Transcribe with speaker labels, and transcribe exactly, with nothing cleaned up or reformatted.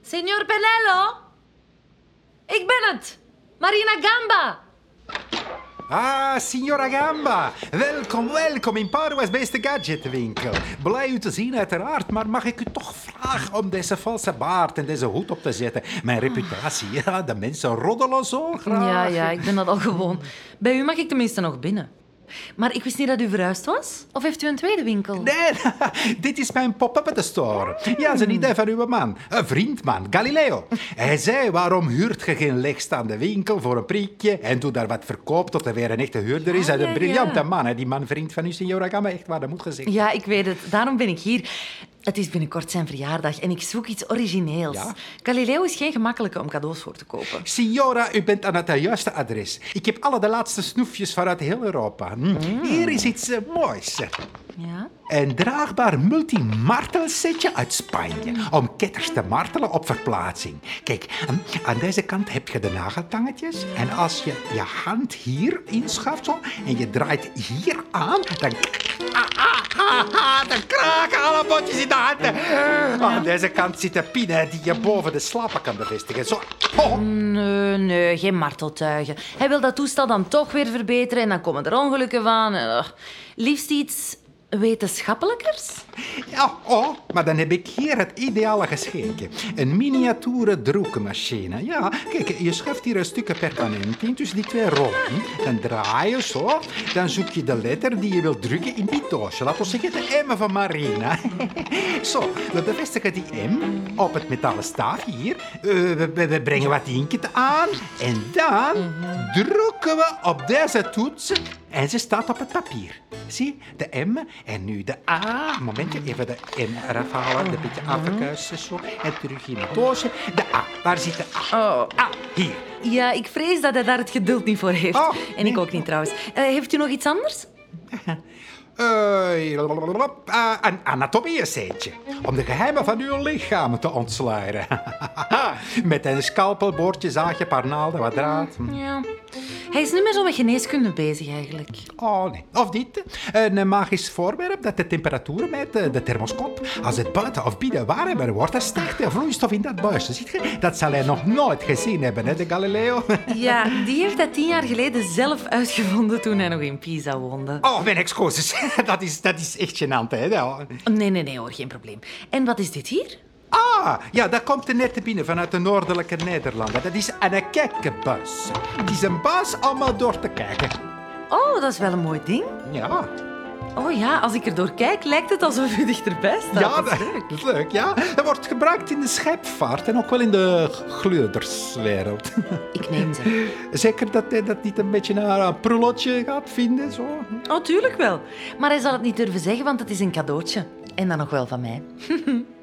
Speaker 1: Signor Penello? Ik ben het. Marina Gamba.
Speaker 2: Ah, signora Gamba. Welkom, welkom in Padua's beste gadgetwinkel. Blij u te zien, uiteraard. Maar mag ik u toch vragen om deze valse baard en deze hoed op te zetten? Mijn reputatie, ja, de mensen roddelen zo graag.
Speaker 1: Ja, ja, ik ben dat al gewoon. Bij u mag ik tenminste nog binnen. Maar ik wist niet dat u verhuisd was. Of heeft u een tweede winkel?
Speaker 2: Nee, dit is mijn pop-up store. Ja, dat is een idee van uw man. Een vriendman, Galileo. Hij zei, waarom huurt je geen leegstaande winkel voor een prikje en doe daar wat verkoop tot er weer een echte huurder is?
Speaker 1: Ja,
Speaker 2: En een
Speaker 1: ja,
Speaker 2: briljante
Speaker 1: ja.
Speaker 2: man, hè, die man vriend van u, signora Gamba. Echt waar, dat moet gezegd.
Speaker 1: Ja, ik weet het. Daarom ben ik hier. Het is binnenkort zijn verjaardag en ik zoek iets origineels.
Speaker 2: Ja?
Speaker 1: Galileo is geen gemakkelijke om cadeaus voor te kopen.
Speaker 2: Signora, u bent aan het juiste adres. Ik heb alle de laatste snoefjes vanuit heel Europa. Hm. Hier is iets eh, moois.
Speaker 1: Ja?
Speaker 2: Een draagbaar multimartelsetje uit Spanje. Om ketters te martelen op verplaatsing. Kijk, aan deze kant heb je de nageltangetjes. En als je je hand hier inschuift zo, en je draait hier aan, dan... Ah, ah, ah, ah, dan kraken alle botjes in de handen. Aan deze kant zitten pinnen die je boven de slapen kan bevestigen. Zo. Oh.
Speaker 1: Nee, nee, geen marteltuigen. Hij wil dat toestel dan toch weer verbeteren en dan komen er ongelukken van. Ugh. Liefst iets wetenschappelijkers?
Speaker 2: Ja, oh, maar dan heb ik hier het ideale geschenk. Een miniatuure drukmachine. Ja, kijk, je schuift hier een stukje permanent in tussen die twee rollen. Dan draai je zo. Dan zoek je de letter die je wilt drukken in die doosje. Laten we zeggen de M van Marina. Zo, we bevestigen die M op het metalen staafje hier. Uh, we, we brengen wat inkt aan. En dan drukken we op deze toets. En ze staat op het papier. Zie, de M en nu de A. Momentje, even de M eraf halen, een beetje afkuisen zo. En terug in het doosje. De A, waar zit de A?
Speaker 1: Oh.
Speaker 2: A, hier.
Speaker 1: Ja, ik vrees dat hij daar het geduld niet voor heeft.
Speaker 2: Oh,
Speaker 1: en ik
Speaker 2: nee.
Speaker 1: ook niet trouwens. Uh, heeft u nog iets anders?
Speaker 2: Uh, uh, een anatomie-essaytje. Om de geheimen van uw lichaam te ontsluieren. Met een scalpelboordje, zaagje, paar naalden, wat draad.
Speaker 1: Ja. Hij is niet meer zo met geneeskunde bezig eigenlijk.
Speaker 2: Oh, nee. Of dit. Een magisch voorwerp dat de temperatuur meet, de thermoscoop. Als het buiten of binnen warmer wordt, dan stijgt de vloeistof in dat buisje. Ziet je? Dat zal hij nog nooit gezien hebben, hè, de Galileo.
Speaker 1: Ja, die heeft dat tien jaar geleden zelf uitgevonden toen hij nog in Pisa woonde.
Speaker 2: Oh, mijn excuses. Dat is, dat is echt gênant, hè. Ja.
Speaker 1: Nee, nee, nee hoor, geen probleem. En wat is dit hier?
Speaker 2: Ah, ja, dat komt er net binnen vanuit de noordelijke Nederlanden. Dat is een kijkbuis. Het is een buis om maar door te kijken.
Speaker 1: Oh, dat is wel een mooi ding.
Speaker 2: Ja.
Speaker 1: Oh ja, als ik er door kijk, lijkt het alsof u dichterbij staat.
Speaker 2: Ja,
Speaker 1: dat is
Speaker 2: dat,
Speaker 1: leuk.
Speaker 2: dat is leuk, ja. Dat wordt gebruikt in de scheepvaart en ook wel in de gleuderswereld.
Speaker 1: Ik neem ze.
Speaker 2: Zeker dat hij dat niet een beetje een prulotje gaat vinden, zo.
Speaker 1: Oh, tuurlijk wel. Maar hij zal het niet durven zeggen, want het is een cadeautje. En dan nog wel van mij.